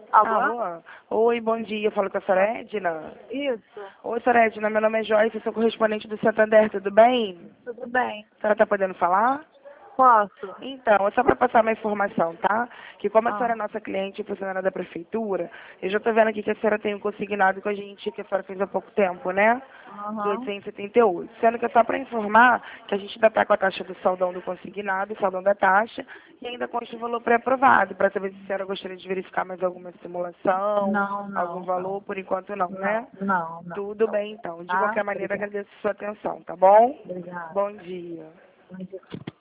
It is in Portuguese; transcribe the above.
Alô? Alô? Oi, bom dia. Eu falo com a senhora Edna. Isso, Oi, senhora Edna. Meu nome é Joyce, sou correspondente do Santander. Tudo bem? tudo bem. A senhora está podendo falar? Posso? Então, é só para passar uma informação, tá? Que como a senhora é Ah, nossa cliente e funcionária da prefeitura, eu já estou vendo aqui que a senhora tem um consignado com a gente, que a senhora fez há pouco tempo, né? De aham. 878. Sendo que é só para informar que a gente ainda está com a taxa do saldão do consignado, o saldão da taxa, e ainda consta o valor pré-aprovado, para saber se a senhora gostaria de verificar mais alguma simulação, Não, algum não, valor, não. por enquanto não, Não, né? não, não. Tudo bem, então. De Tá? qualquer maneira, Obrigada. agradeço a sua atenção, tá bom? Obrigada. Bom dia. Bom dia.